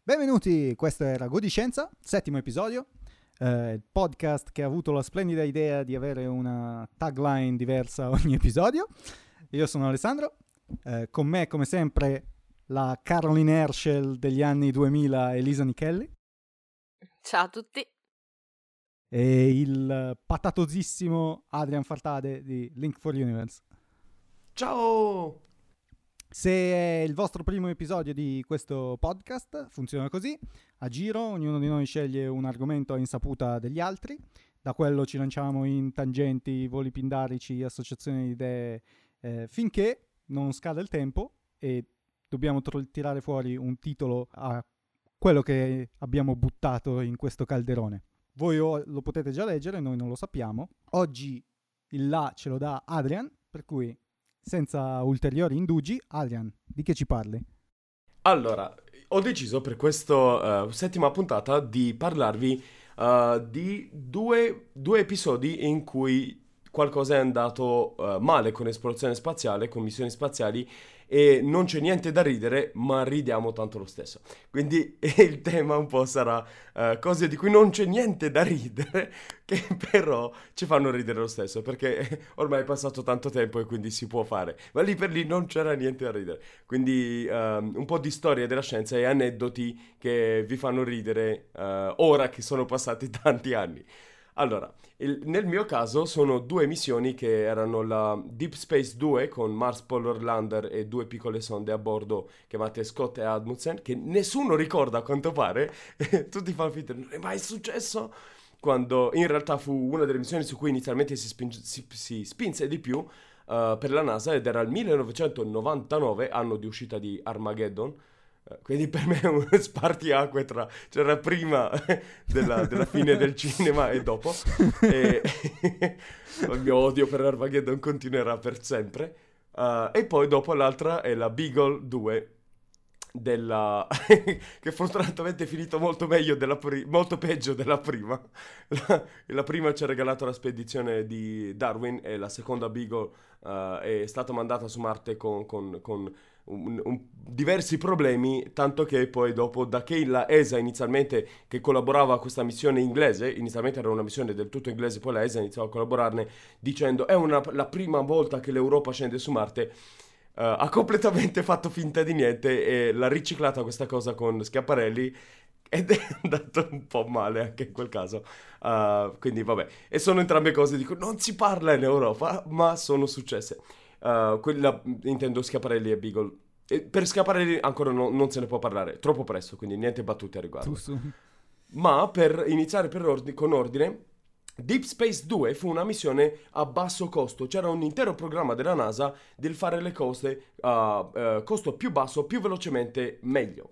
Benvenuti, questo è Ragù di Scienza, settimo episodio, il podcast che ha avuto la splendida idea di avere una tagline diversa ogni episodio. Io sono Alessandro, con me come sempre la Caroline Herschel degli anni 2000, Elisa Nichelli. Ciao a tutti. E il patatosissimo Adrian Fartade di Link for Universe. Ciao! Se è il vostro primo episodio di questo podcast, funziona così. A giro, ognuno di noi sceglie un argomento a insaputa degli altri. Da quello ci lanciamo in tangenti, voli pindarici, associazioni di idee, finché non scade il tempo e dobbiamo tirare fuori un titolo a quello che abbiamo buttato in questo calderone. Voi lo potete già leggere, noi non lo sappiamo. Oggi il là ce lo dà Adrian, per cui senza ulteriori indugi, Adrian, di che ci parli? Allora, ho deciso per questa settima puntata di parlarvi di due episodi in cui qualcosa è andato male con esplorazione spaziale, con missioni spaziali, e non c'è niente da ridere, ma ridiamo tanto lo stesso. Quindi il tema un po' sarà cose di cui non c'è niente da ridere, che però ci fanno ridere lo stesso, perché ormai è passato tanto tempo e quindi si può fare. Ma lì per lì non c'era niente da ridere. Quindi un po' di storia della scienza e aneddoti che vi fanno ridere ora che sono passati tanti anni. Allora, nel mio caso sono due missioni che erano la Deep Space 2 con Mars Polar Lander e due piccole sonde a bordo chiamate Scott e Amundsen, che nessuno ricorda a quanto pare. Tutti fanno finta, non è mai successo, quando in realtà fu una delle missioni su cui inizialmente si spinse di più per la NASA, ed era il 1999, anno di uscita di Armageddon. Quindi per me è un spartiacque c'era prima della fine del cinema e dopo. E il mio odio per Armageddon continuerà per sempre. E poi dopo l'altra è la Beagle 2 che fortunatamente è finito molto meglio molto peggio della prima. La prima ci ha regalato la spedizione di Darwin e la seconda Beagle è stata mandata su Marte con diversi problemi, tanto che poi dopo, da che la ESA inizialmente, che collaborava a questa missione inglese, inizialmente era una missione del tutto inglese, poi la ESA iniziò a collaborarne dicendo è la prima volta che l'Europa scende su Marte. Ha completamente fatto finta di niente e l'ha riciclata questa cosa con Schiaparelli ed è andato un po' male anche in quel caso. Quindi vabbè, e sono entrambe cose di cui non si parla in Europa, ma sono successe. Intendo Schiaparelli e Beagle. E per Schiaparelli ancora non se ne può parlare, troppo presto, quindi niente battute a riguardo. Ma per iniziare con ordine, Deep Space 2 fu una missione a basso costo. C'era un intero programma della NASA del fare le cose a costo più basso, più velocemente, meglio.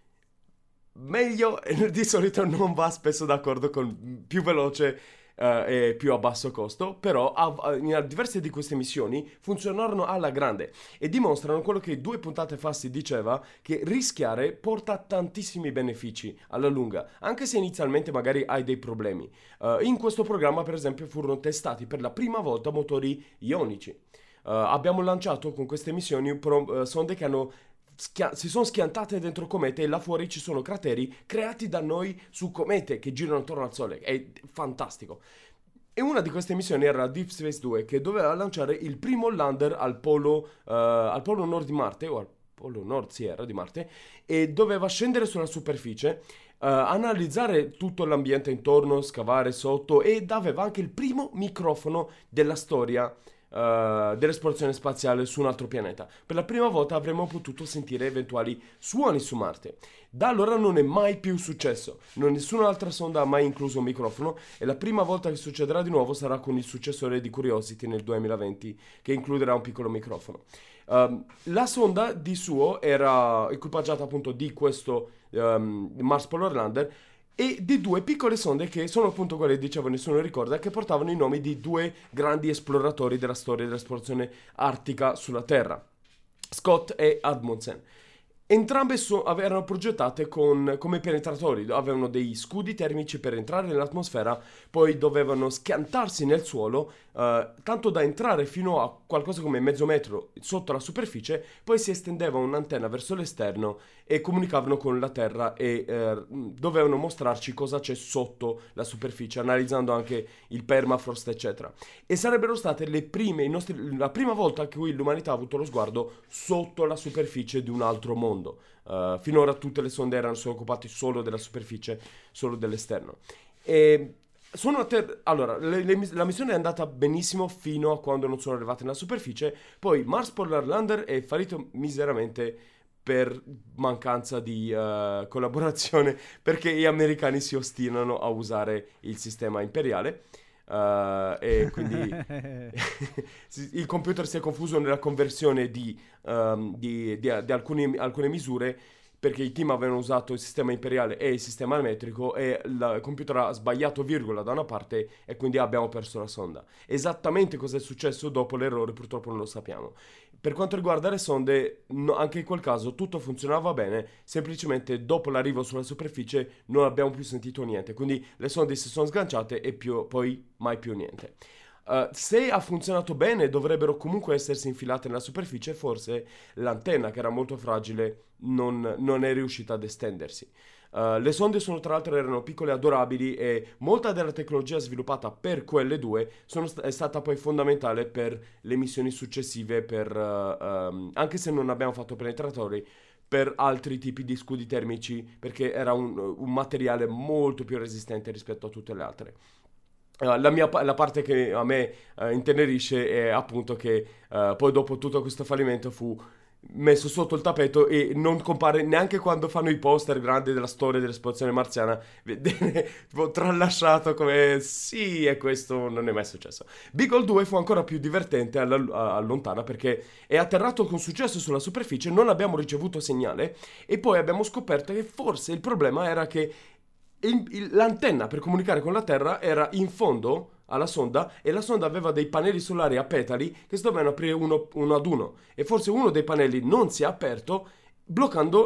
Meglio di solito non va spesso d'accordo con più veloce e più a basso costo, però diverse di queste missioni funzionarono alla grande e dimostrano quello che 2 puntate fa si diceva, che rischiare porta tantissimi benefici alla lunga, anche se inizialmente magari hai dei problemi. In questo programma, per esempio, furono testati per la prima volta motori ionici. Abbiamo lanciato con queste missioni sonde che si sono schiantate dentro comete, e là fuori ci sono crateri creati da noi su comete che girano attorno al Sole. È fantastico. E una di queste missioni era la Deep Space 2, che doveva lanciare il primo lander al polo nord di Marte, o al polo nord, sì, era di Marte, e doveva scendere sulla superficie, analizzare tutto l'ambiente intorno, scavare sotto, ed aveva anche il primo microfono della storia dell'esplorazione spaziale su un altro pianeta. Per la prima volta avremmo potuto sentire eventuali suoni su Marte. Da allora non è mai più successo. Nessuna altra sonda ha mai incluso un microfono, e la prima volta che succederà di nuovo sarà con il successore di Curiosity nel 2020, che includerà un piccolo microfono. La sonda di suo era equipaggiata appunto di questo Mars Polar Lander e di 2 piccole sonde che sono appunto quelle, dicevo, nessuno ricorda, che portavano i nomi di 2 grandi esploratori della storia dell'esplorazione artica sulla Terra, Scott e Amundsen. Entrambe erano progettate come penetratori, avevano dei scudi termici per entrare nell'atmosfera, poi dovevano schiantarsi nel suolo, tanto da entrare fino a qualcosa come mezzo metro sotto la superficie, poi si estendeva un'antenna verso l'esterno e comunicavano con la Terra e dovevano mostrarci cosa c'è sotto la superficie, analizzando anche il permafrost, eccetera. E sarebbero state la prima volta che l'umanità ha avuto lo sguardo sotto la superficie di un altro mondo. Finora tutte le sonde sono occupate solo della superficie, solo dell'esterno. E allora, la missione è andata benissimo fino a quando non sono arrivate nella superficie. Poi Mars Polar Lander è fallito miseramente per mancanza di collaborazione, perché gli americani si ostinano a usare il sistema imperiale. E quindi il computer si è confuso nella conversione di alcune misure, perché i team avevano usato il sistema imperiale e il sistema metrico e il computer ha sbagliato virgola da una parte e quindi abbiamo perso la sonda. Esattamente cosa è successo dopo l'errore purtroppo non lo sappiamo. Per quanto riguarda le sonde, anche in quel caso tutto funzionava bene, semplicemente dopo l'arrivo sulla superficie non abbiamo più sentito niente, quindi le sonde si sono sganciate e poi mai più niente. Se ha funzionato bene dovrebbero comunque essersi infilate nella superficie, forse l'antenna che era molto fragile non è riuscita ad estendersi. Le sonde tra l'altro erano piccole e adorabili e molta della tecnologia sviluppata per quelle due è stata poi fondamentale per le missioni successive, anche se non abbiamo fatto penetratori, per altri tipi di scudi termici, perché era un materiale molto più resistente rispetto a tutte le altre. La parte che a me intenerisce è appunto che poi dopo tutto questo fallimento fu messo sotto il tappeto e non compare neanche quando fanno i poster grandi della storia dell'esplorazione marziana, viene tipo tralasciato come sì, e questo non è mai successo. Beagle 2 fu ancora più divertente a lontana, perché è atterrato con successo sulla superficie, non abbiamo ricevuto segnale e poi abbiamo scoperto che forse il problema era che l'antenna per comunicare con la Terra era in fondo alla sonda e la sonda aveva dei pannelli solari a petali che si dovevano aprire uno ad uno e forse uno dei pannelli non si è aperto, bloccando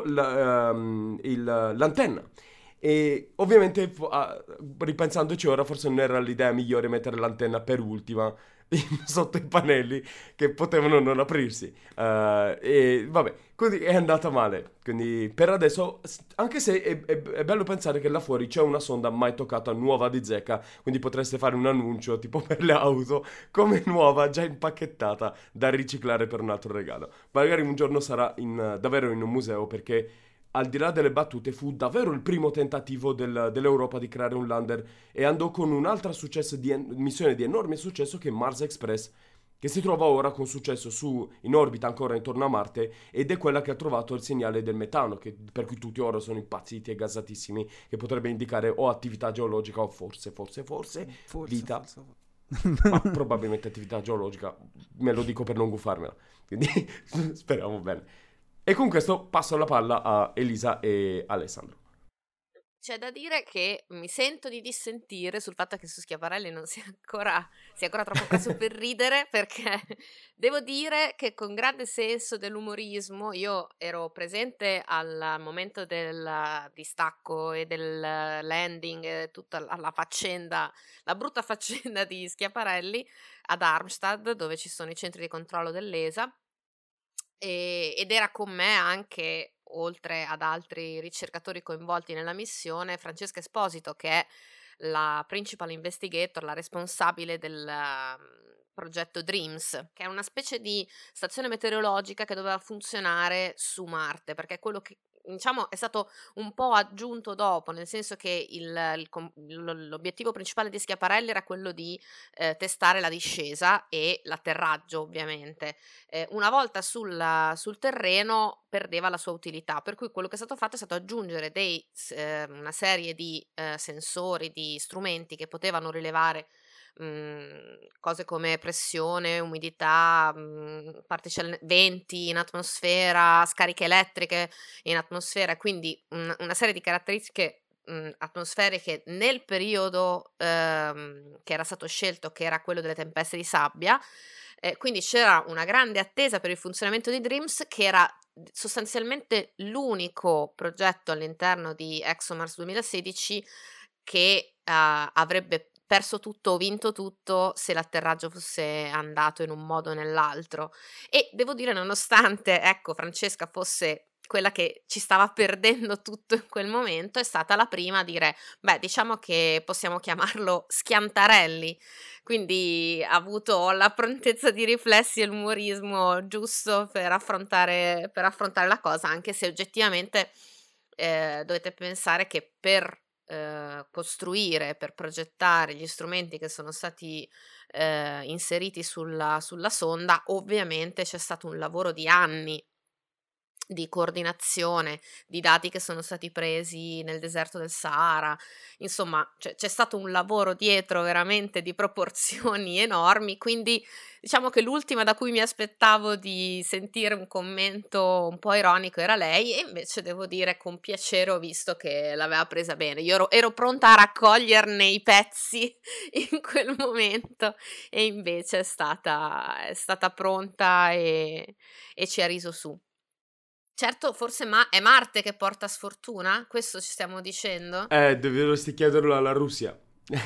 l'antenna. E ovviamente ripensandoci ora forse non era l'idea migliore mettere l'antenna per ultima sotto i pannelli che potevano non aprirsi. E vabbè, così è andata male. Quindi per adesso, anche se è bello pensare che là fuori c'è una sonda mai toccata nuova di zecca, quindi potreste fare un annuncio tipo per le auto come nuova, già impacchettata da riciclare per un altro regalo. Magari un giorno sarà davvero in un museo, perché al di là delle battute fu davvero il primo tentativo dell'Europa di creare un lander e andò con un'altra missione di enorme successo che Mars Express, che si trova ora con successo in orbita ancora intorno a Marte, ed è quella che ha trovato il segnale del metano, per cui tutti ora sono impazziti e gasatissimi, che potrebbe indicare o attività geologica o forse vita. Ma probabilmente attività geologica, me lo dico per non gufarmela, quindi speriamo bene. E con questo passo la palla a Elisa e Alessandro. C'è da dire che mi sento di dissentire sul fatto che su Schiaparelli non sia ancora troppo presto per ridere, perché devo dire che con grande senso dell'umorismo io ero presente al momento del distacco e del landing, tutta la faccenda, la brutta faccenda di Schiaparelli ad Armstad, dove ci sono i centri di controllo dell'ESA. Ed era con me anche, oltre ad altri ricercatori coinvolti nella missione, Francesca Esposito, che è la principal investigator, la responsabile del progetto DREAMS, che è una specie di stazione meteorologica che doveva funzionare su Marte, perché è quello che diciamo è stato un po' aggiunto dopo, nel senso che l'obiettivo principale di Schiaparelli era quello di testare la discesa e l'atterraggio, ovviamente. Una volta sul terreno perdeva la sua utilità, per cui quello che è stato fatto è stato aggiungere una serie di sensori, di strumenti che potevano rilevare cose come pressione, umidità, particelle, venti in atmosfera, scariche elettriche in atmosfera, quindi una serie di caratteristiche atmosferiche nel periodo che era stato scelto, che era quello delle tempeste di sabbia, Quindi c'era una grande attesa per il funzionamento di Dreams, che era sostanzialmente l'unico progetto all'interno di ExoMars 2016 che avrebbe perso tutto o vinto tutto se l'atterraggio fosse andato in un modo o nell'altro. E devo dire, nonostante, ecco, Francesca fosse quella che ci stava perdendo tutto in quel momento, è stata la prima a dire, beh, diciamo che possiamo chiamarlo schiantarelli, quindi ha avuto la prontezza di riflessi e l'umorismo giusto per affrontare la cosa, anche se oggettivamente dovete pensare che per costruire, per progettare gli strumenti che sono stati inseriti sulla sonda, ovviamente c'è stato un lavoro di anni di coordinazione, di dati che sono stati presi nel deserto del Sahara, insomma c'è stato un lavoro dietro veramente di proporzioni enormi, quindi diciamo che l'ultima da cui mi aspettavo di sentire un commento un po' ironico era lei, e invece devo dire con piacere ho visto che l'aveva presa bene. Io ero pronta a raccoglierne i pezzi in quel momento, e invece è stata pronta e ci ha riso su. Certo, forse è Marte che porta sfortuna? Questo ci stiamo dicendo? Dovresti chiederlo alla Russia.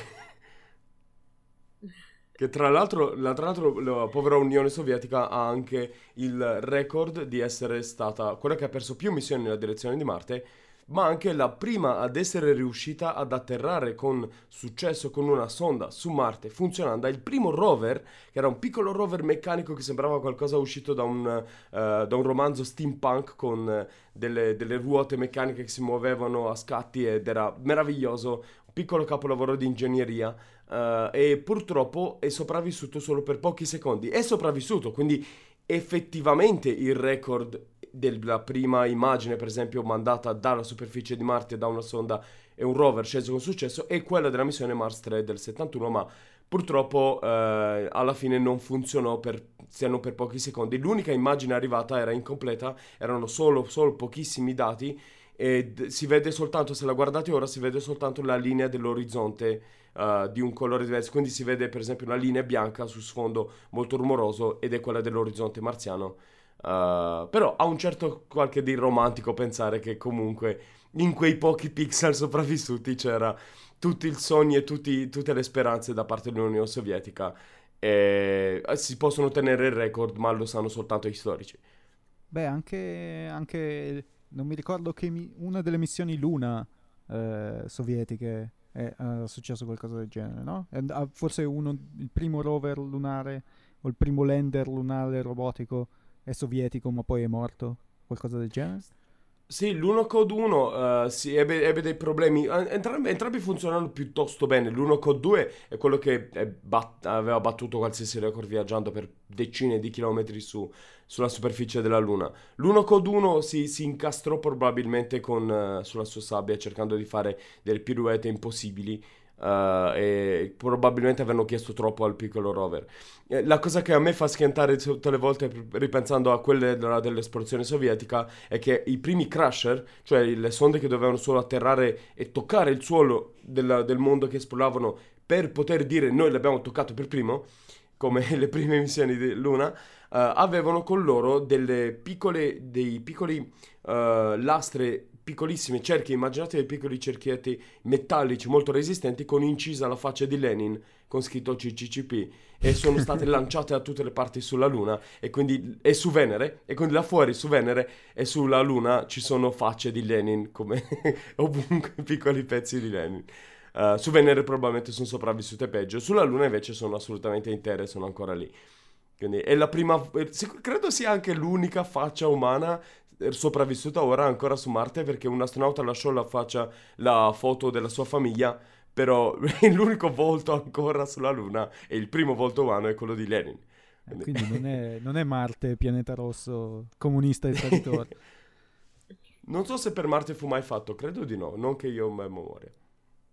Che tra l'altro la povera Unione Sovietica ha anche il record di essere stata quella che ha perso più missioni nella direzione di Marte, ma anche la prima ad essere riuscita ad atterrare con successo con una sonda su Marte funzionando. Il primo rover, che era un piccolo rover meccanico che sembrava qualcosa uscito da un romanzo steampunk con delle ruote meccaniche che si muovevano a scatti, ed era meraviglioso, un piccolo capolavoro di ingegneria. E purtroppo è sopravvissuto solo per pochi secondi. È sopravvissuto, quindi effettivamente il record della prima immagine, per esempio, mandata dalla superficie di Marte da una sonda e un rover sceso con successo, è quella della missione Mars 3 del 71, ma purtroppo alla fine non funzionò se non per pochi secondi. L'unica immagine arrivata era incompleta, erano solo pochissimi dati, e si vede soltanto, se la guardate ora, si vede soltanto la linea dell'orizzonte di un colore diverso, quindi si vede per esempio una linea bianca su sfondo molto rumoroso, ed è quella dell'orizzonte marziano. Però ha un certo qualche di romantico pensare che comunque in quei pochi pixel sopravvissuti c'era tutti i sogni e tutte le speranze da parte dell'Unione Sovietica, e si possono tenere il record, ma lo sanno soltanto gli storici. Beh, anche non mi ricordo che una delle missioni Luna sovietiche è successo qualcosa del genere, no? Forse il primo rover lunare o il primo lander lunare robotico è sovietico, ma poi è morto, qualcosa del genere? Sì, l'Uno Code 1 ebbe dei problemi. Entrambi funzionano piuttosto bene. L'Uno Code 2 è quello che aveva battuto qualsiasi record viaggiando per decine di chilometri sulla superficie della Luna. L'Uno Code 1 si incastrò probabilmente sulla sua sabbia, cercando di fare delle pirouette impossibili. E probabilmente avevano chiesto troppo al piccolo rover. La cosa che a me fa schiantare tutte le volte, ripensando a quelle dell'esplorazione sovietica, è che i primi crasher, cioè le sonde che dovevano solo atterrare e toccare il suolo del mondo che esploravano per poter dire noi l'abbiamo toccato per primo, come le prime missioni di Luna, avevano con loro dei piccoli lastre, piccolissime cerchie, immaginate dei piccoli cerchietti metallici molto resistenti con incisa la faccia di Lenin con scritto CCCP, e sono state lanciate da tutte le parti sulla Luna e su Venere, e quindi là fuori su Venere e sulla Luna ci sono facce di Lenin come ovunque, piccoli pezzi di Lenin. Su Venere probabilmente sono sopravvissute peggio, sulla Luna invece sono assolutamente intere, sono ancora lì. Quindi è la prima, credo sia anche l'unica faccia umana sopravvissuta ora ancora su Marte, perché un astronauta lasciò la foto della sua famiglia, però l'unico volto ancora sulla Luna e il primo volto umano è quello di Lenin. Quindi non è Marte pianeta rosso comunista e traditore. Non so se per Marte fu mai fatto, credo di no, non che io ho memoria.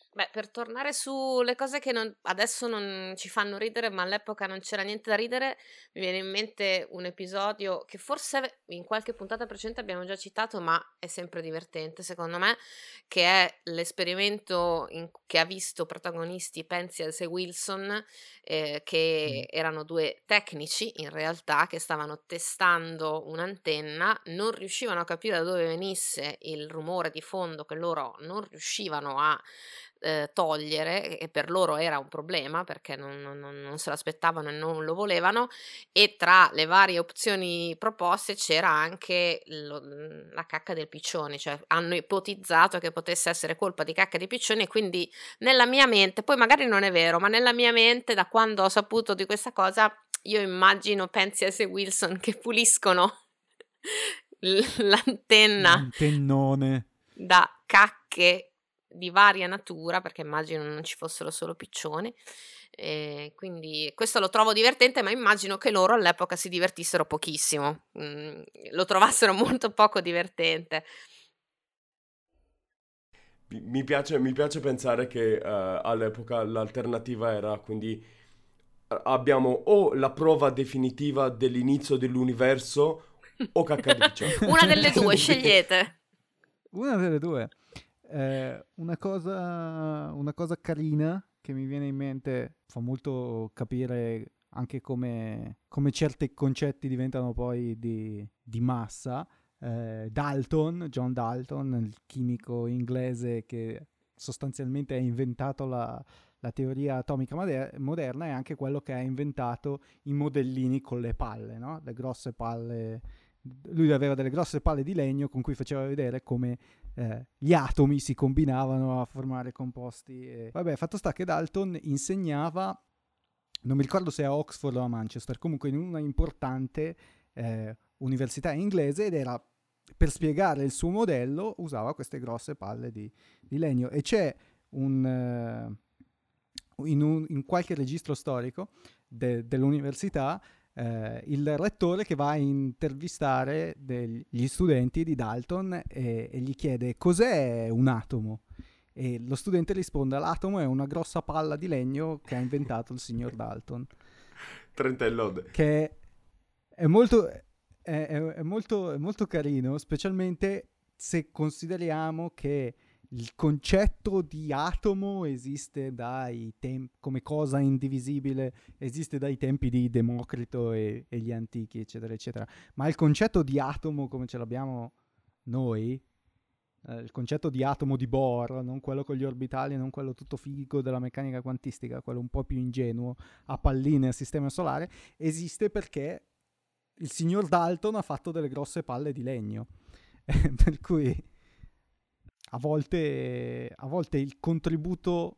Beh, per tornare sulle cose che adesso non ci fanno ridere, ma all'epoca non c'era niente da ridere, mi viene in mente un episodio che forse in qualche puntata precedente abbiamo già citato, ma è sempre divertente secondo me, che è l'esperimento che ha visto protagonisti Penzias e Wilson, che erano due tecnici in realtà che stavano testando un'antenna, non riuscivano a capire da dove venisse il rumore di fondo che loro non riuscivano a togliere, e per loro era un problema perché non se l'aspettavano e non lo volevano, e tra le varie opzioni proposte c'era anche la cacca del piccione, cioè hanno ipotizzato che potesse essere colpa di cacca di piccioni, e quindi nella mia mente, poi magari non è vero, ma nella mia mente, da quando ho saputo di questa cosa, io immagino Penzias e Wilson che puliscono l'antenna L'antennone da cacche di varia natura, perché immagino non ci fossero solo piccioni, quindi questo lo trovo divertente, ma immagino che loro all'epoca si divertissero pochissimo, lo trovassero molto poco divertente. Mi piace pensare che all'epoca l'alternativa era quindi abbiamo o la prova definitiva dell'inizio dell'universo o cacca di piccione. Una delle due, scegliete. Una delle due. Una cosa carina che mi viene in mente, fa molto capire anche come certi concetti diventano poi di massa. John Dalton, il chimico inglese che sostanzialmente ha inventato la teoria atomica moderna, è anche quello che ha inventato i modellini con le palle, no? Le grosse palle. Lui aveva delle grosse palle di legno con cui faceva vedere come gli atomi si combinavano a formare composti. Vabbè, fatto sta che Dalton insegnava, non mi ricordo se a Oxford o a Manchester, comunque in una importante università inglese, ed era, per spiegare il suo modello, usava queste grosse palle di legno. E c'è in qualche registro storico dell'università il rettore che va a intervistare gli studenti di Dalton e gli chiede cos'è un atomo, e lo studente risponde: l'atomo è una grossa palla di legno che ha inventato il signor Dalton. Trentellode. Che è molto carino, specialmente se consideriamo che il concetto di atomo esiste come cosa indivisibile, esiste dai tempi di Democrito e gli antichi, eccetera, eccetera. Ma il concetto di atomo come ce l'abbiamo noi, il concetto di atomo di Bohr, non quello con gli orbitali, non quello tutto figo della meccanica quantistica, quello un po' più ingenuo, a palline al sistema solare, esiste perché il signor Dalton ha fatto delle grosse palle di legno. Per cui a volte il contributo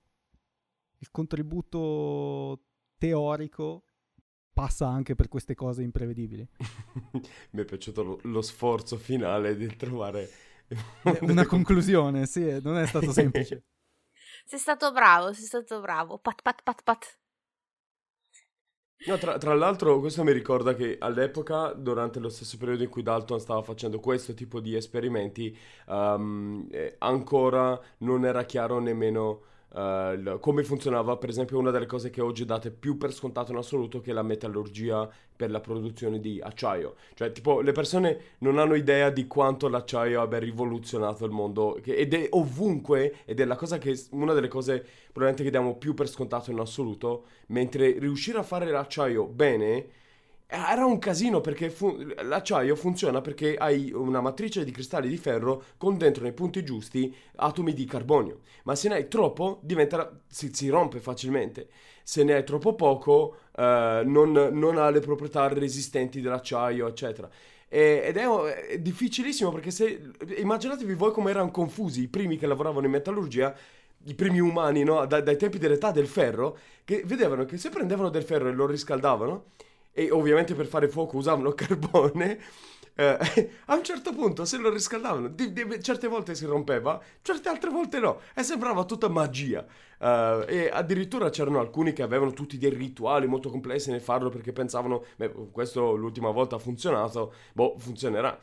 teorico passa anche per queste cose imprevedibili. Mi è piaciuto lo sforzo finale di trovare una conclusione, sì, non è stato semplice. Sei stato bravo. Pat pat pat pat. No, tra l'altro questo mi ricorda che all'epoca, durante lo stesso periodo in cui Dalton stava facendo questo tipo di esperimenti, ancora non era chiaro nemmeno come funzionava, per esempio, una delle cose che oggi date più per scontato in assoluto, che è la metallurgia per la produzione di acciaio. Cioè, tipo, le persone non hanno idea di quanto l'acciaio abbia rivoluzionato il mondo, ed è ovunque, ed è una delle cose probabilmente che diamo più per scontato in assoluto, mentre riuscire a fare l'acciaio bene era un casino, perché l'acciaio funziona perché hai una matrice di cristalli di ferro con dentro nei punti giusti atomi di carbonio, ma se ne hai troppo si rompe facilmente, se ne hai troppo poco non ha le proprietà resistenti dell'acciaio, eccetera. Ed è difficilissimo, perché immaginatevi voi come erano confusi i primi che lavoravano in metallurgia, i primi umani, no? Dai tempi dell'età del ferro, che vedevano che se prendevano del ferro e lo riscaldavano, e ovviamente per fare fuoco usavano carbone, a un certo punto se lo riscaldavano certe volte si rompeva, certe altre volte no, e sembrava tutta magia. E addirittura c'erano alcuni che avevano tutti dei rituali molto complessi nel farlo, perché pensavano: beh, questo l'ultima volta ha funzionato, funzionerà.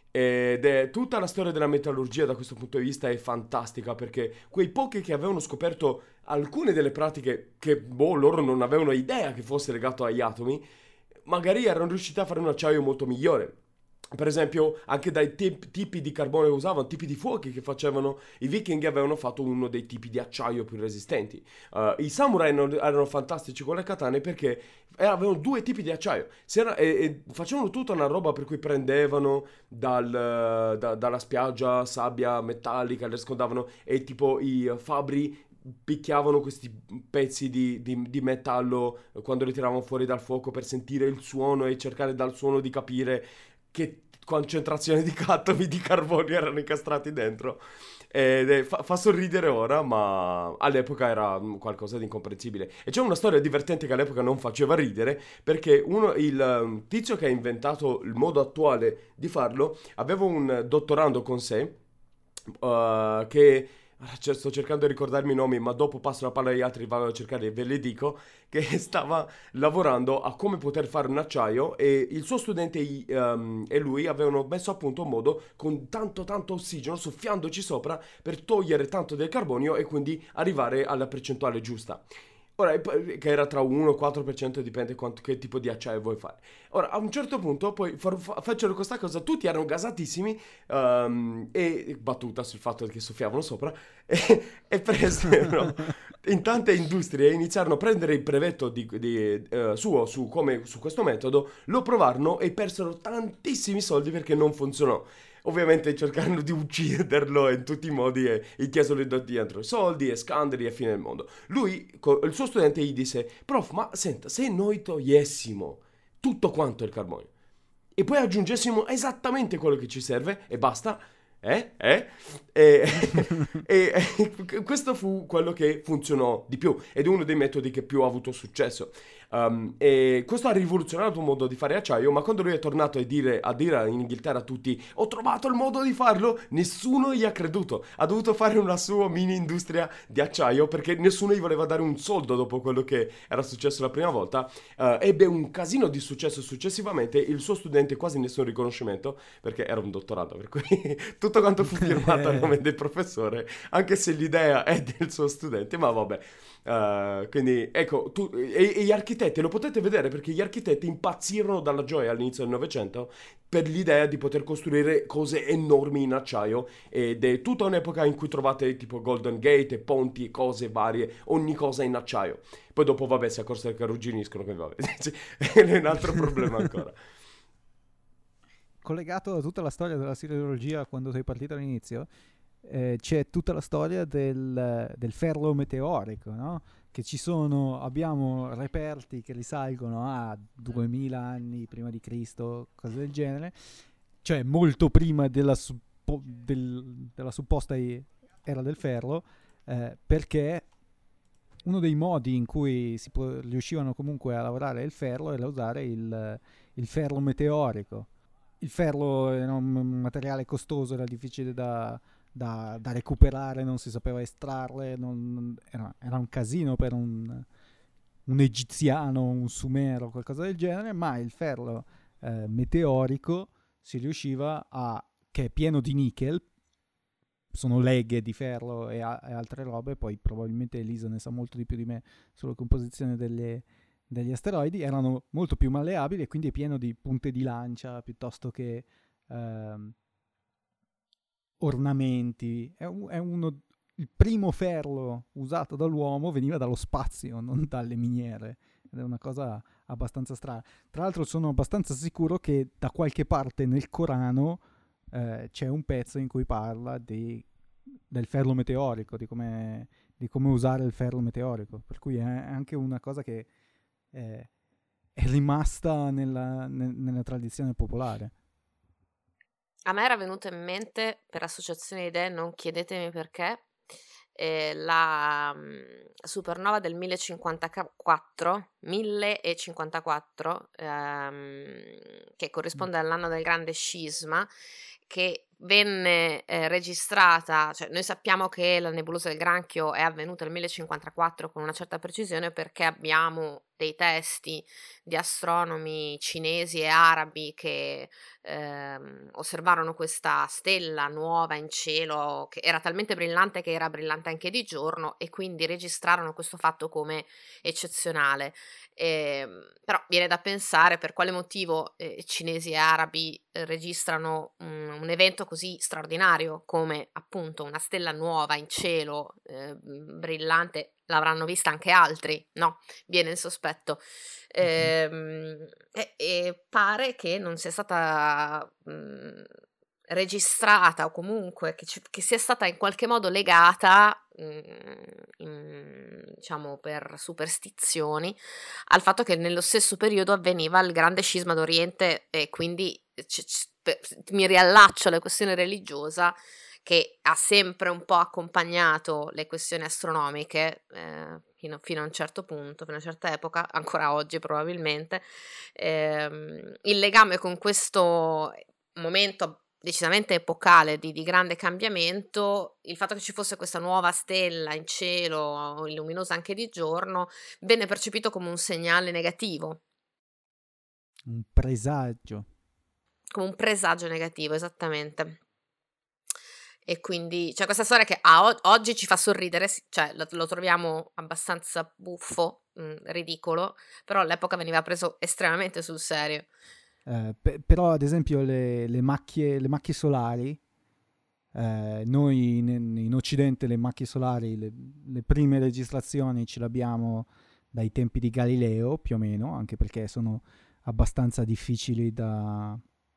Ed è tutta la storia della metallurgia da questo punto di vista è fantastica, perché quei pochi che avevano scoperto alcune delle pratiche che loro non avevano idea che fosse legato agli atomi, magari erano riusciti a fare un acciaio molto migliore. Per esempio, anche dai tipi di carbone che usavano, tipi di fuochi che facevano, i vichinghi avevano fatto uno dei tipi di acciaio più resistenti. I samurai erano fantastici con le katane perché avevano due tipi di acciaio. E facevano tutta una roba per cui prendevano dalla spiaggia sabbia metallica, le scondavano e tipo i fabbri picchiavano questi pezzi di metallo quando li tiravano fuori dal fuoco per sentire il suono e cercare dal suono di capire che concentrazione di atomi di carbonio erano incastrati dentro. Ed fa sorridere ora, ma all'epoca era qualcosa di incomprensibile. E c'è una storia divertente che all'epoca non faceva ridere, perché il tizio che ha inventato il modo attuale di farlo aveva un dottorando con sé, che sto cercando di ricordarmi i nomi, ma dopo passo la palla agli altri, vado a cercare e ve le dico, che stava lavorando a come poter fare un acciaio e il suo studente e lui avevano messo a punto un modo con tanto ossigeno, soffiandoci sopra per togliere tanto del carbonio e quindi arrivare alla percentuale giusta. Ora, che era tra 1 e 4%, dipende che tipo di acciaio vuoi fare. Ora, a un certo punto, poi faccio questa cosa, tutti erano gasatissimi, e battuta sul fatto che soffiavano sopra, e presero in tante industrie, iniziarono a prendere il brevetto suo su questo metodo, lo provarono e persero tantissimi soldi perché non funzionò. Ovviamente cercando di ucciderlo in tutti i modi e gli chiesero dietro soldi e scandali e fine del mondo. Lui, il suo studente gli disse: prof, ma senta, se noi togliessimo tutto quanto il carbonio e poi aggiungessimo esattamente quello che ci serve e basta, e questo fu quello che funzionò di più ed è uno dei metodi che più ha avuto successo. E questo ha rivoluzionato un modo di fare acciaio, ma quando lui è tornato a dire in Inghilterra a tutti: ho trovato il modo di farlo, nessuno gli ha creduto. Ha dovuto fare una sua mini industria di acciaio perché nessuno gli voleva dare un soldo dopo quello che era successo la prima volta. Ebbe un casino di successo successivamente, il suo studente quasi nessun riconoscimento perché era un dottorato, per cui tutto quanto fu firmato a nome del professore, anche se l'idea è del suo studente, ma vabbè. Quindi ecco, e gli architetti lo potete vedere perché gli architetti impazzirono dalla gioia all'inizio del Novecento per l'idea di poter costruire cose enormi in acciaio, ed è tutta un'epoca in cui trovate tipo Golden Gate e ponti e cose varie, ogni cosa in acciaio. Poi dopo vabbè si accorse che arrugginiscono, che vabbè è un altro problema ancora. Collegato a tutta la storia della siderurgia quando sei partito all'inizio, c'è tutta la storia del ferro meteorico, no? Che abbiamo reperti che risalgono a 2000 anni prima di Cristo, cose del genere, cioè molto prima della supposta era del ferro, perché uno dei modi in cui riuscivano comunque a lavorare il ferro era usare il ferro meteorico. Il ferro era un materiale costoso, era difficile da recuperare, non si sapeva estrarre, era un casino per un egiziano, un sumero, qualcosa del genere, ma il ferro meteorico si riusciva che è pieno di nickel, sono leghe di ferro e altre robe, poi probabilmente Elisa ne sa molto di più di me sulla composizione degli asteroidi, erano molto più malleabili e quindi è pieno di punte di lancia piuttosto che ornamenti. Il primo ferro usato dall'uomo veniva dallo spazio, non dalle miniere, ed è una cosa abbastanza strana. Tra l'altro sono abbastanza sicuro che da qualche parte nel Corano c'è un pezzo in cui parla del ferro meteorico, di come usare il ferro meteorico, per cui è anche una cosa che è rimasta nella tradizione popolare. A me era venuta in mente, per associazione di idee, non chiedetemi perché, la supernova del 1054, che corrisponde all'anno del grande scisma, che venne registrata, cioè noi sappiamo che la nebulosa del Granchio è avvenuta nel 1054 con una certa precisione perché abbiamo dei testi di astronomi cinesi e arabi che osservarono questa stella nuova in cielo che era talmente brillante che era brillante anche di giorno, e quindi registrarono questo fatto come eccezionale. Però viene da pensare per quale motivo cinesi e arabi registrano un evento così straordinario come appunto una stella nuova in cielo, brillante. L'avranno vista anche altri, no? Viene il sospetto. E pare che non sia stata registrata, o comunque che sia stata in qualche modo legata, diciamo per superstizioni, al fatto che nello stesso periodo avveniva il grande scisma d'Oriente, e quindi mi riallaccio alla questione religiosa che ha sempre un po' accompagnato le questioni astronomiche fino a un certo punto, fino a una certa epoca, ancora oggi probabilmente. Il legame con questo momento decisamente epocale di grande cambiamento, il fatto che ci fosse questa nuova stella in cielo, luminosa anche di giorno, venne percepito come un segnale negativo. Un presagio. Come un presagio negativo, esattamente. E quindi c'è questa storia che oggi ci fa sorridere, cioè lo troviamo abbastanza buffo, ridicolo, però all'epoca veniva preso estremamente sul serio. Però ad esempio le macchie solari, noi in Occidente le macchie solari, le prime registrazioni ce le abbiamo dai tempi di Galileo più o meno, anche perché sono abbastanza difficili da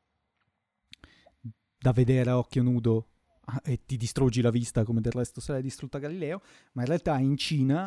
vedere a occhio nudo e ti distruggi la vista come del resto se l'hai distrutta Galileo, ma in realtà in Cina,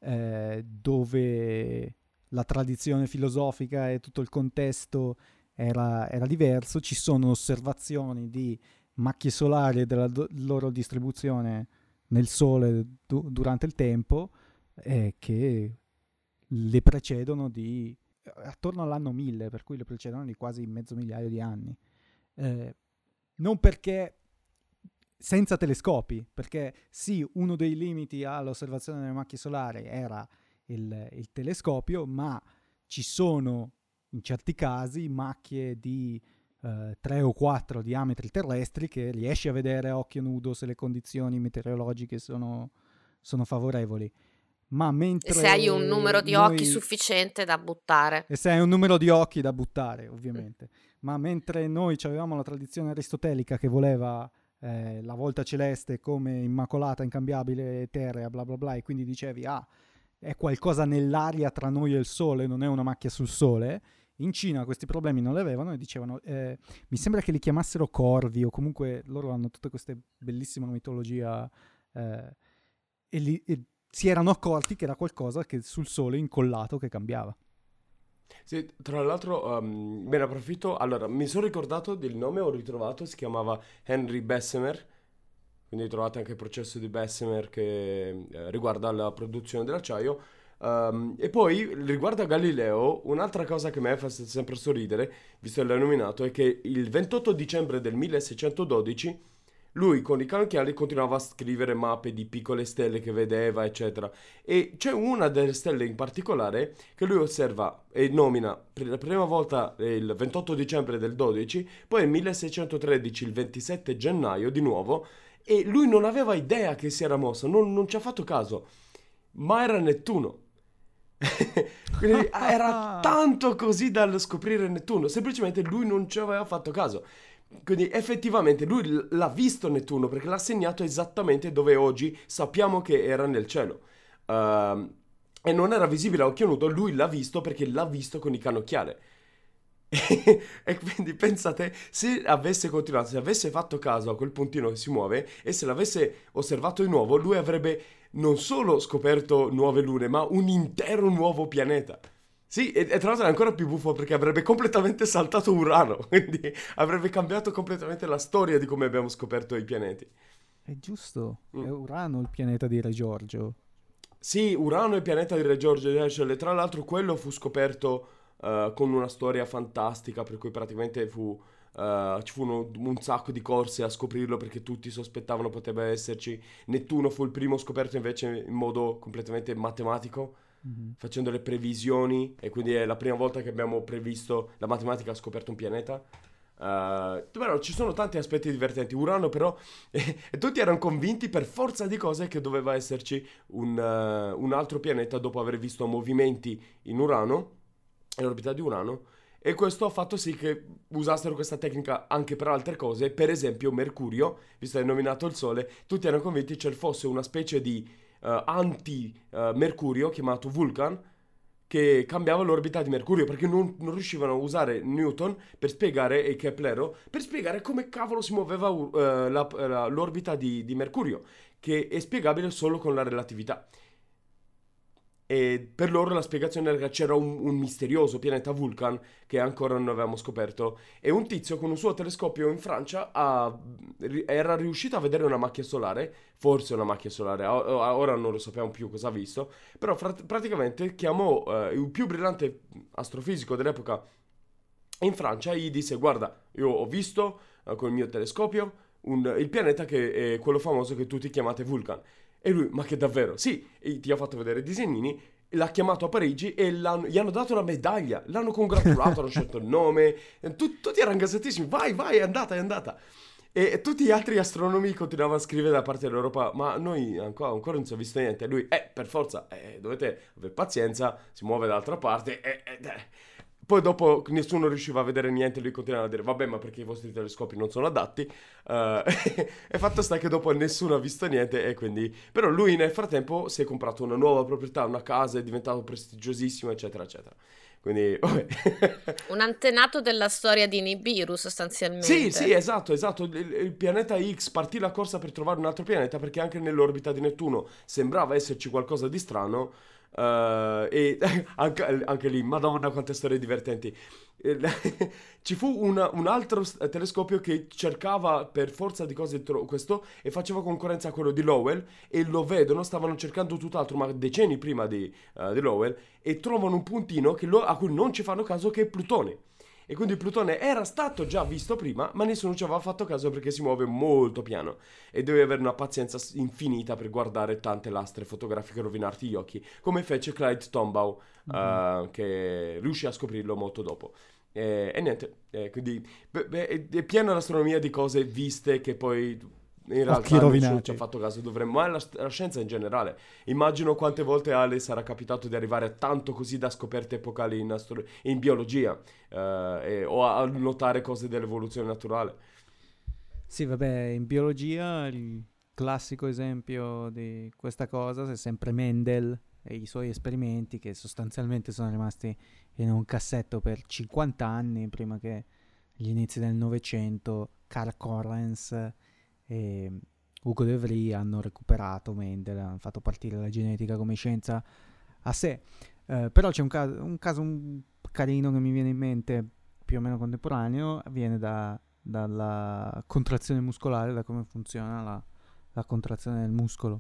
dove la tradizione filosofica e tutto il contesto era diverso, ci sono osservazioni di macchie solari e della loro distribuzione nel Sole durante il tempo che le precedono di attorno all'anno 1000, per cui le precedono di quasi mezzo migliaio di anni. Non perché senza telescopi, perché sì, uno dei limiti all'osservazione delle macchie solari era il telescopio, ma ci sono in certi casi macchie di 3 o 4 diametri terrestri che riesci a vedere a occhio nudo se le condizioni meteorologiche sono favorevoli. Ma mentre se hai un numero di occhi sufficiente da buttare. E se hai un numero di occhi da buttare, ovviamente. Ma mentre noi avevamo la tradizione aristotelica che voleva la volta celeste come immacolata, incambiabile, eterea, bla bla bla, e quindi dicevi, è qualcosa nell'aria tra noi e il Sole, non è una macchia sul Sole. In Cina questi problemi non li avevano e dicevano, mi sembra che li chiamassero corvi, o comunque loro hanno tutta questa bellissima mitologia, e si erano accorti che era qualcosa che sul Sole incollato che cambiava. Sì, tra l'altro, me ne approfitto. Allora, mi sono ricordato del nome, ho ritrovato, si chiamava Henry Bessemer. Quindi trovate anche il processo di Bessemer che riguarda la produzione dell'acciaio. E poi, riguardo a Galileo, un'altra cosa che mi fa sempre sorridere, visto che l'hai nominato, è che il 28 dicembre del 1612 lui con i cannocchiali continuava a scrivere mappe di piccole stelle che vedeva, eccetera. E c'è una delle stelle in particolare che lui osserva e nomina per la prima volta il 28 dicembre del 12, poi nel 1613 il 27 gennaio di nuovo, e lui non aveva idea che si era mossa, non ci ha fatto caso, ma era Nettuno. Quindi era tanto così dal scoprire Nettuno, semplicemente lui non ci aveva fatto caso. Quindi effettivamente lui l'ha visto Nettuno perché l'ha segnato esattamente dove oggi sappiamo che era nel cielo, e non era visibile a occhio nudo. Lui l'ha visto perché l'ha visto con i cannocchiale. E quindi pensate, se avesse continuato, se avesse fatto caso a quel puntino che si muove e se l'avesse osservato di nuovo, lui avrebbe non solo scoperto nuove lune, ma un intero nuovo pianeta. Sì, e tra l'altro è ancora più buffo perché avrebbe completamente saltato Urano, quindi avrebbe cambiato completamente la storia di come abbiamo scoperto i pianeti. È giusto, è Urano il pianeta di Re Giorgio. Sì, Urano è il pianeta di Re Giorgio di Herschel, e tra l'altro quello fu scoperto con una storia fantastica, per cui praticamente ci furono un sacco di corse a scoprirlo perché tutti sospettavano poteva esserci. Nettuno fu il primo scoperto invece in modo completamente matematico. facendo le previsioni, e quindi è la prima volta che abbiamo previsto, la matematica ha scoperto un pianeta. Però ci sono tanti aspetti divertenti. Urano però e tutti erano convinti per forza di cose che doveva esserci un altro pianeta dopo aver visto movimenti in Urano, in orbita di Urano, e questo ha fatto sì che usassero questa tecnica anche per altre cose. Per esempio Mercurio, visto che hai nominato il Sole, tutti erano convinti ci fosse una specie di anti-Mercurio chiamato Vulcan, che cambiava l'orbita di Mercurio, perché non riuscivano a usare Newton per spiegare, e Keplero, per spiegare come cavolo si muoveva l'orbita di Mercurio, che è spiegabile solo con la relatività. E per loro la spiegazione era che c'era un misterioso pianeta Vulcan che ancora non avevamo scoperto, e un tizio con un suo telescopio in Francia era riuscito a vedere una macchia solare, forse una macchia solare, ora non lo sappiamo più cosa ha visto, però praticamente chiamò il più brillante astrofisico dell'epoca in Francia e gli disse: guarda, io ho visto con il mio telescopio il pianeta che è quello famoso che tutti chiamate Vulcan. E lui: ma che davvero? Sì, e ti ha fatto vedere i disegnini, l'ha chiamato a Parigi e gli hanno dato una medaglia, l'hanno congratulato, hanno scelto il nome, tutti erano gasatissimi: vai, è andata. E tutti gli altri astronomi continuavano a scrivere da parte dell'Europa: ma noi ancora non si è visto niente. E lui: per forza, dovete avere pazienza, si muove dall'altra parte. Poi dopo nessuno riusciva a vedere niente, lui continuava a dire: vabbè, ma perché i vostri telescopi non sono adatti. E fatto sta che dopo nessuno ha visto niente, e quindi... Però lui nel frattempo si è comprato una nuova proprietà, una casa, è diventato prestigiosissimo, eccetera, eccetera. Quindi, vabbè. Un antenato della storia di Nibiru, sostanzialmente. Sì, esatto. Il pianeta X partì la corsa per trovare un altro pianeta, perché anche nell'orbita di Nettuno sembrava esserci qualcosa di strano. E anche lì, madonna, quante storie divertenti. Ci fu un altro telescopio che cercava per forza di cose questo, e faceva concorrenza a quello di Lowell, e lo vedono, stavano cercando tutt'altro, ma decenni prima di Lowell, e trovano un puntino a cui non ci fanno caso, che è Plutone. E quindi Plutone era stato già visto prima, ma nessuno ci aveva fatto caso perché si muove molto piano e devi avere una pazienza infinita per guardare tante lastre fotografiche e rovinarti gli occhi, come fece Clyde Tombaugh, che riuscì a scoprirlo molto dopo. E niente, quindi è piena l'astronomia di cose viste che poi in realtà nessuno ci ha fatto caso. Ma la scienza in generale, immagino quante volte Ale sarà capitato di arrivare a tanto così da scoperte epocali in biologia, o a notare cose dell'evoluzione naturale. Sì, vabbè, in biologia il classico esempio di questa cosa è sempre Mendel e i suoi esperimenti, che sostanzialmente sono rimasti in un cassetto per 50 anni prima che gli inizi del Novecento Karl Correns e Hugo De Vries hanno recuperato Mendel, hanno fatto partire la genetica come scienza a sé. Però c'è un caso carino che mi viene in mente, più o meno contemporaneo, viene dalla contrazione muscolare, da come funziona la contrazione del muscolo.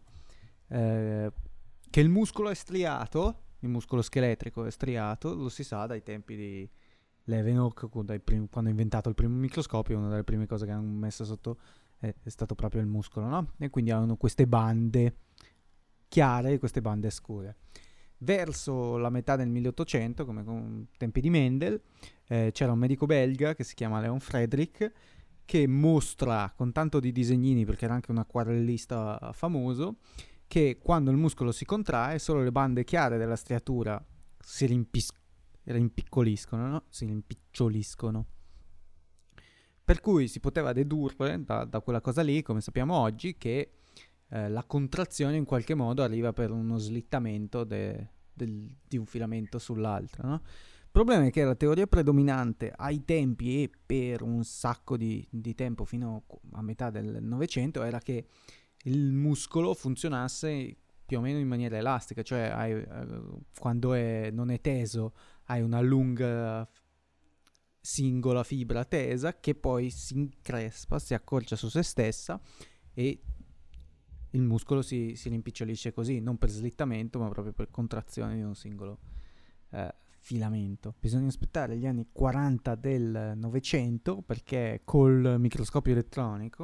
Che il muscolo è striato, il muscolo scheletrico è striato, lo si sa dai tempi di Leeuwenhoek, quando ha inventato il primo microscopio. Una delle prime cose che hanno messo sotto è stato proprio il muscolo, no? E quindi hanno queste bande chiare e queste bande scure. Verso la metà del 1800, come con tempi di Mendel, c'era un medico belga che si chiama Leon Frederick, che mostra con tanto di disegnini, perché era anche un acquarellista famoso, che quando il muscolo si contrae solo le bande chiare della striatura si rimpiccoliscono, no? Si rimpiccioliscono. Per cui si poteva dedurre da quella cosa lì, come sappiamo oggi, che la contrazione in qualche modo arriva per uno slittamento di un filamento sull'altro, no? Il problema è che la teoria predominante ai tempi e per un sacco di tempo fino a metà del Novecento era che il muscolo funzionasse più o meno in maniera elastica, cioè quando non è teso hai una lunga singola fibra tesa che poi si increspa, si accorcia su se stessa e il muscolo si rimpicciolisce così, non per slittamento ma proprio per contrazione di un singolo filamento. Bisogna aspettare gli anni 40 del Novecento, perché col microscopio elettronico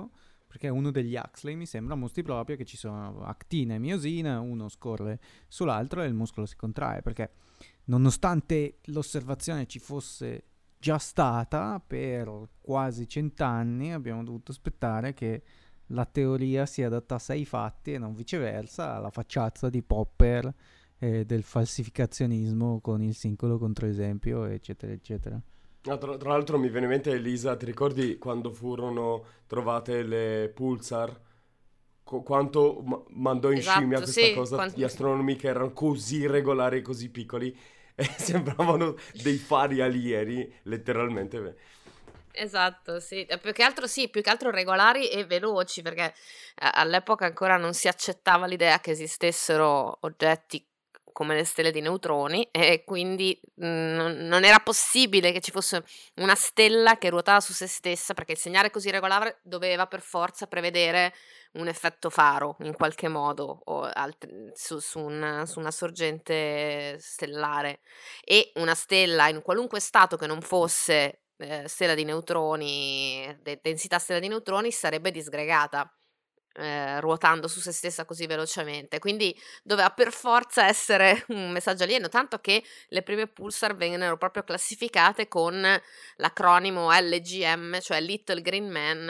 perché uno degli Huxley mi sembra mostri proprio che ci sono actina e miosina, uno scorre sull'altro e il muscolo si contrae, perché nonostante l'osservazione ci fosse già stata per quasi 100 anni, abbiamo dovuto aspettare che la teoria si adattasse ai fatti e non viceversa, alla facciazza di Popper del falsificazionismo con il singolo controesempio, eccetera, eccetera. Tra l'altro mi viene in mente, Elisa, ti ricordi quando furono trovate le pulsar? Quanto mandò in scimmia Esatto, questa sì. cosa gli astronomi che erano così regolari e così piccoli e sembravano dei fari alieni, letteralmente. Esatto, sì. Più che altro regolari e veloci, perché all'epoca ancora non si accettava l'idea che esistessero oggetti come le stelle di neutroni e quindi non era possibile che ci fosse una stella che ruotava su se stessa, perché il segnale così regolare doveva per forza prevedere un effetto faro in qualche modo o su una sorgente stellare, e una stella in qualunque stato che non fosse stella di neutroni, densità stella di neutroni, sarebbe disgregata ruotando su se stessa così velocemente, quindi doveva per forza essere un messaggio alieno, tanto che le prime pulsar vennero proprio classificate con l'acronimo LGM, cioè Little Green Man,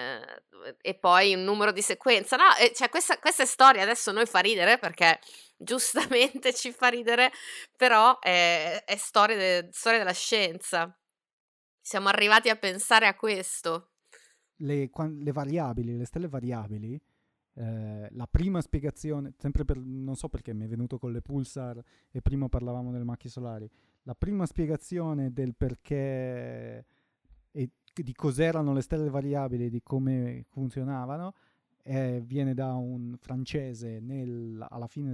e poi un numero di sequenza. No, cioè questa è storia, adesso noi fa ridere perché giustamente ci fa ridere, però è storia della scienza. Siamo arrivati a pensare a questo. Le variabili, le stelle variabili, la prima spiegazione, sempre non so perché mi è venuto con le pulsar e prima parlavamo delle macchie solari, la prima spiegazione del perché e di cos'erano le stelle variabili, di come funzionavano, viene da un francese alla fine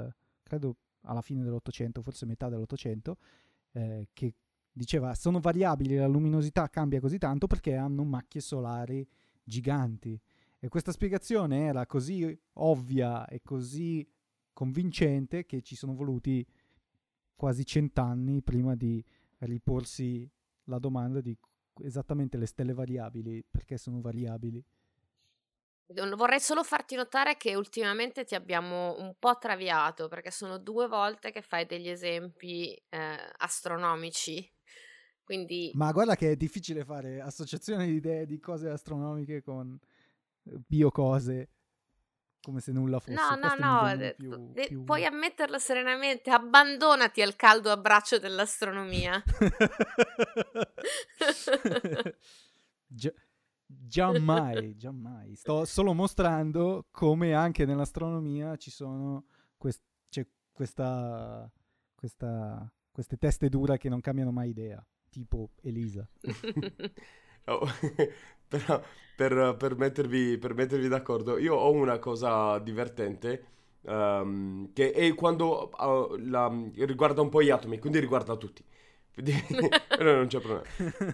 dell'Ottocento, forse metà dell'Ottocento, che diceva sono variabili, la luminosità cambia così tanto perché hanno macchie solari giganti, e questa spiegazione era così ovvia e così convincente che ci sono voluti quasi 100 anni prima di riporsi la domanda di esattamente le stelle variabili, perché sono variabili. Vorrei solo farti notare che ultimamente ti abbiamo un po' traviato, perché sono 2 volte che fai degli esempi astronomici. Quindi Ma guarda che è difficile fare associazione di idee di cose astronomiche con biocose, come se nulla fosse. no, puoi ammetterlo serenamente, abbandonati al caldo abbraccio dell'astronomia. Giammai. Sto solo mostrando come anche nell'astronomia ci sono c'è queste teste dure che non cambiano mai idea, tipo Elisa. Oh, però per mettervi d'accordo, io ho una cosa divertente che è quando riguarda un po' gli atomi, quindi riguarda tutti. Però non c'è problema.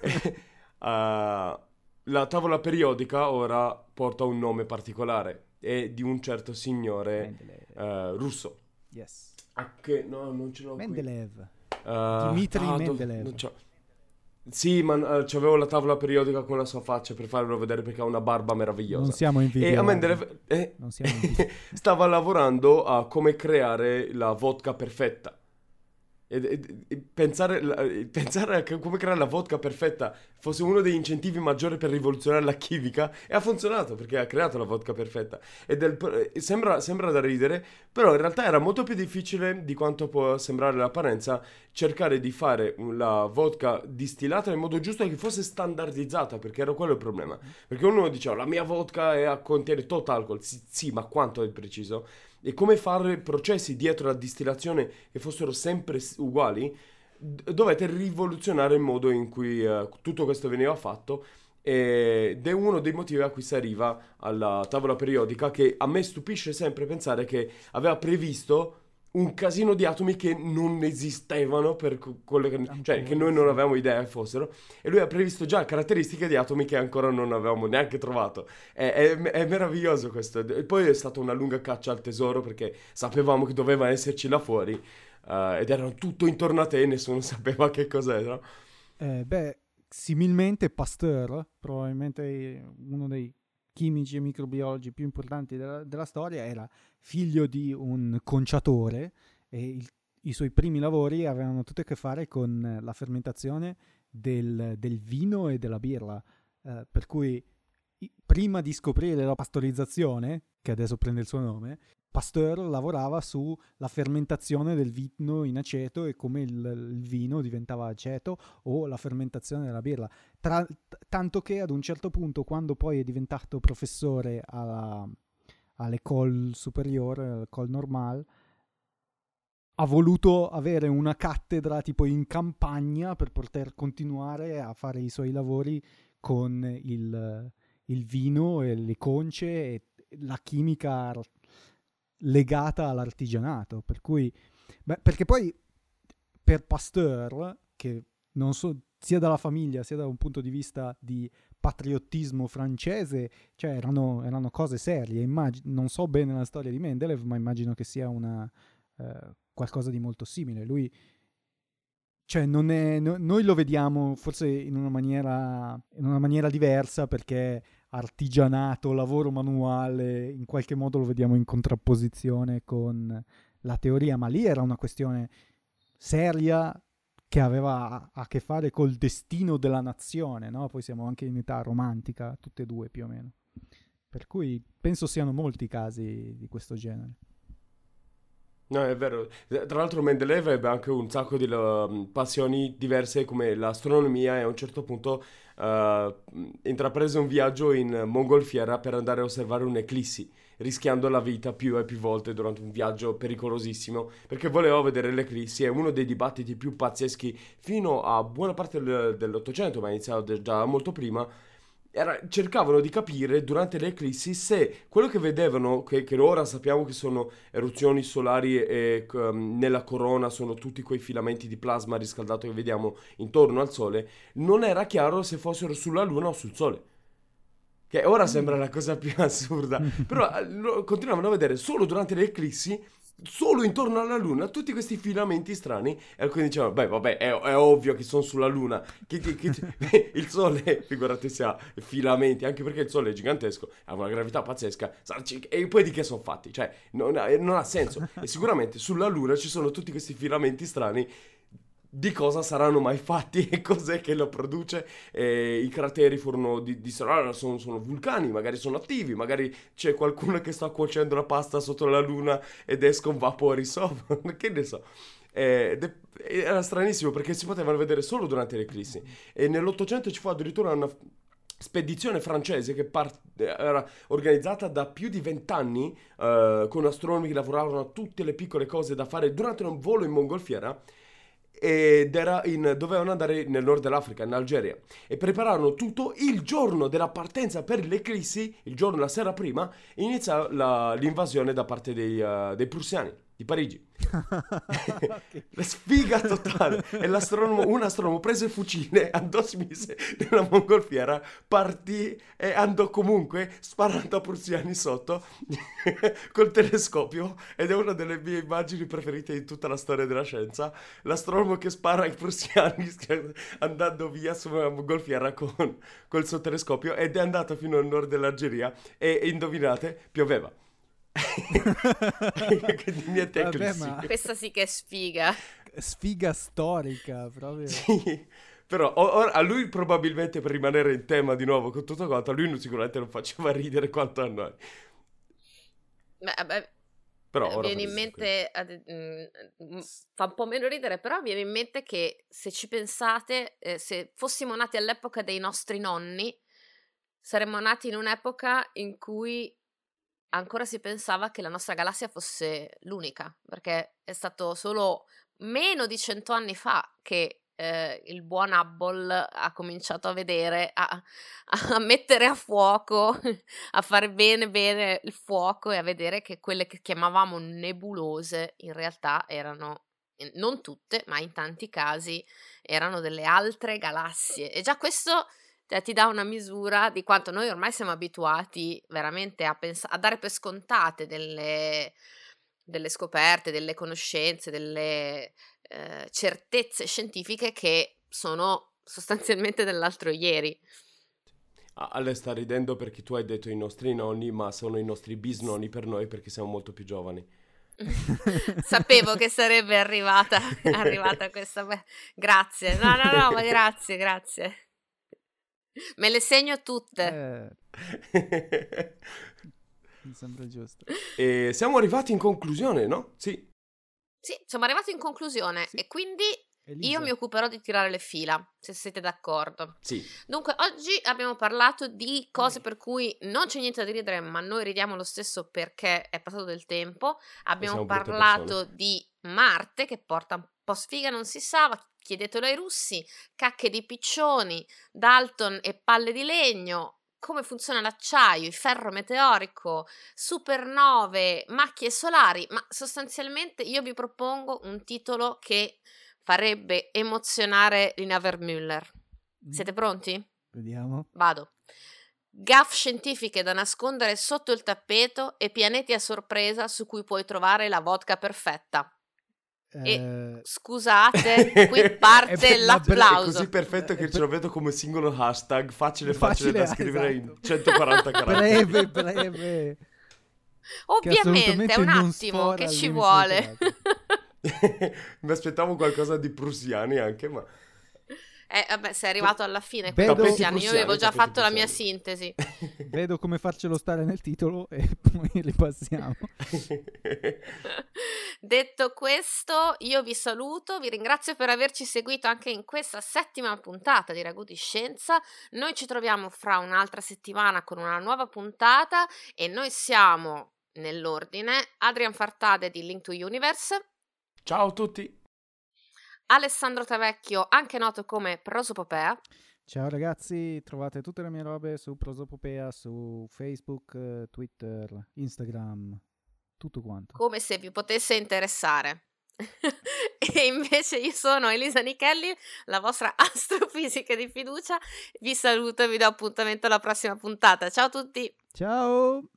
La tavola periodica ora porta un nome particolare, è di un certo signore russo. Yes. No, non ce l'ho Mendeleev. qui. Dmitri Mendeleev. Non c'ho. Sì, ma c'avevo la tavola periodica con la sua faccia per farvelo vedere perché ha una barba meravigliosa. Non siamo in video. E a Mendeleev stava lavorando a come creare la vodka perfetta. E pensare a come creare la vodka perfetta fosse uno degli incentivi maggiori per rivoluzionare la chimica, e ha funzionato perché ha creato la vodka perfetta. Sembra da ridere, però in realtà era molto più difficile di quanto può sembrare l'apparenza cercare di fare la vodka distillata nel modo giusto e che fosse standardizzata, perché era quello il problema. Perché uno diceva la mia vodka contiene tot alcol, sì, ma quanto è preciso? E come fare processi dietro la distillazione che fossero sempre uguali, dovete rivoluzionare il modo in cui tutto questo veniva fatto, ed è uno dei motivi a cui si arriva alla tavola periodica, che a me stupisce sempre pensare che aveva previsto un casino di atomi che non esistevano per quelle che noi non avevamo idea che fossero, e lui ha previsto già caratteristiche di atomi che ancora non avevamo neanche trovato. È meraviglioso questo. E poi è stata una lunga caccia al tesoro, perché sapevamo che doveva esserci là fuori, ed erano tutto intorno a te e nessuno sapeva che cos'era. Similmente Pasteur, probabilmente uno dei chimici e microbiologi più importanti della storia, era figlio di un conciatore e i suoi primi lavori avevano tutto a che fare con la fermentazione del vino e della birra, per cui prima di scoprire la pastorizzazione, che adesso prende il suo nome, Pasteur lavorava sulla fermentazione del vino in aceto e come il vino diventava aceto, o la fermentazione della birra. Tanto che ad un certo punto, quando poi è diventato professore all'École Supérieure, all'École Normale, ha voluto avere una cattedra tipo in campagna per poter continuare a fare i suoi lavori con il vino e le conce e la chimica legata all'artigianato. Per cui, perché poi per Pasteur, che non so, sia dalla famiglia sia da un punto di vista di patriottismo francese, cioè erano cose serie. Non so bene la storia di Mendeleev, ma immagino che sia qualcosa di molto simile. Lui, cioè, noi lo vediamo forse in una maniera diversa, perché artigianato, lavoro manuale, in qualche modo lo vediamo in contrapposizione con la teoria, ma lì era una questione seria che aveva a che fare col destino della nazione, no? Poi siamo anche in età romantica, tutte e due più o meno. Per cui penso siano molti casi di questo genere. No, è vero. Tra l'altro Mendeleev aveva anche un sacco di passioni diverse come l'astronomia, e a un certo punto intraprese un viaggio in mongolfiera per andare a osservare un'eclissi, rischiando la vita più e più volte durante un viaggio pericolosissimo, perché voleva vedere l'eclissi. È uno dei dibattiti più pazzeschi fino a buona parte dell'Ottocento, ma è iniziato già molto prima. Cercavano di capire durante le eclissi se quello che vedevano, che ora sappiamo che sono eruzioni solari e nella corona sono tutti quei filamenti di plasma riscaldato che vediamo intorno al Sole, non era chiaro se fossero sulla Luna o sul Sole. Che ora sembra la cosa più assurda, però continuavano a vedere solo durante le eclissi, solo intorno alla Luna, tutti questi filamenti strani, e alcuni dicevano, beh, vabbè, è ovvio che sono sulla Luna, il Sole, figurati se ha filamenti, anche perché il Sole è gigantesco, ha una gravità pazzesca, e poi di che sono fatti? Cioè, non ha senso, e sicuramente sulla Luna ci sono tutti questi filamenti strani. Di cosa saranno mai fatti e cos'è che lo produce? I crateri furono sono vulcani, magari sono attivi, magari c'è qualcuno che sta cuocendo la pasta sotto la luna ed escono vapori sopra, che ne so. Era stranissimo perché si potevano vedere solo durante le eclissi, e nell'Ottocento ci fu addirittura una spedizione francese che era organizzata da più di 20 anni, con astronomi che lavoravano a tutte le piccole cose da fare durante un volo in mongolfiera, ed dovevano andare nel nord dell'Africa, in Algeria, e prepararono tutto. Il giorno della partenza per l'eclissi, la sera prima, inizia l'invasione da parte dei prussiani di Parigi. La sfiga totale. E un astronomo prese il fucile, andò, si mise nella mongolfiera, partì e andò comunque sparando a prussiani sotto col telescopio, ed è una delle mie immagini preferite in tutta la storia della scienza. L'astronomo che spara ai prussiani andando via su una mongolfiera col suo telescopio, ed è andato fino al nord dell'Algeria, e indovinate, pioveva. Niente. Vabbè, ma questa sì che è sfiga storica proprio. Sì, però a lui probabilmente, per rimanere in tema di nuovo con tutto quanto, a lui sicuramente non faceva ridere quanto a noi. Però viene in mente fa un po' meno ridere, però viene in mente che, se ci pensate, se fossimo nati all'epoca dei nostri nonni, saremmo nati in un'epoca in cui ancora si pensava che la nostra galassia fosse l'unica, perché è stato solo meno di 100 anni fa che il buon Hubble ha cominciato a vedere, a mettere a fuoco, a fare bene il fuoco, e a vedere che quelle che chiamavamo nebulose in realtà erano, non tutte, ma in tanti casi, erano delle altre galassie. E già questo ti dà una misura di quanto noi ormai siamo abituati veramente a dare per scontate delle scoperte, delle conoscenze, delle certezze scientifiche che sono sostanzialmente dell'altro ieri. Ale sta ridendo perché tu hai detto i nostri nonni, ma sono i nostri bisnonni per noi perché siamo molto più giovani. Sapevo che sarebbe arrivata questa. Grazie. No, ma grazie. Me le segno tutte. Mi sembra giusto. E siamo arrivati in conclusione, no? Sì, siamo arrivati in conclusione e quindi Elisa. io mi occuperò di tirare le fila, se siete d'accordo. sì. Dunque, oggi abbiamo parlato di cose per cui non c'è niente da ridere, ma noi ridiamo lo stesso perché è passato del tempo. Abbiamo siamo brutte parlato di Marte, che porta un po' sfiga, non si sa, ma chiedetelo ai russi, cacche di piccioni, Dalton e palle di legno, come funziona l'acciaio, il ferro meteorico, supernove, macchie solari, ma sostanzialmente io vi propongo un titolo che farebbe emozionare Lina Vermüller. Siete pronti? Vediamo. Vado. Gaffe scientifiche da nascondere sotto il tappeto e pianeti a sorpresa su cui puoi trovare la vodka perfetta. E scusate, qui parte l'applauso. È così perfetto che ce lo vedo come singolo hashtag, facile da scrivere in 140 caratteri. Breve. Ovviamente è un attimo che ci vuole. Mi aspettavo qualcosa di prussiani anche, ma... vabbè, sei arrivato alla fine. Prussiani. Io avevo già fatto la mia sintesi. Vedo come farcelo stare nel titolo e poi ripassiamo. Detto questo, io vi saluto, vi ringrazio per averci seguito anche in questa 7ª puntata di Ragù di Scienza. Noi ci troviamo fra un'altra settimana con una nuova puntata e noi siamo, nell'ordine, Adrian Fartade di Link to Universe. Ciao a tutti! Alessandro Tavecchio, anche noto come Prosopopea. Ciao ragazzi, trovate tutte le mie robe su Prosopopea, su Facebook, Twitter, Instagram, tutto quanto. Come se vi potesse interessare. E invece io sono Elisa Nichelli, la vostra astrofisica di fiducia. Vi saluto e vi do appuntamento alla prossima puntata. Ciao a tutti! Ciao!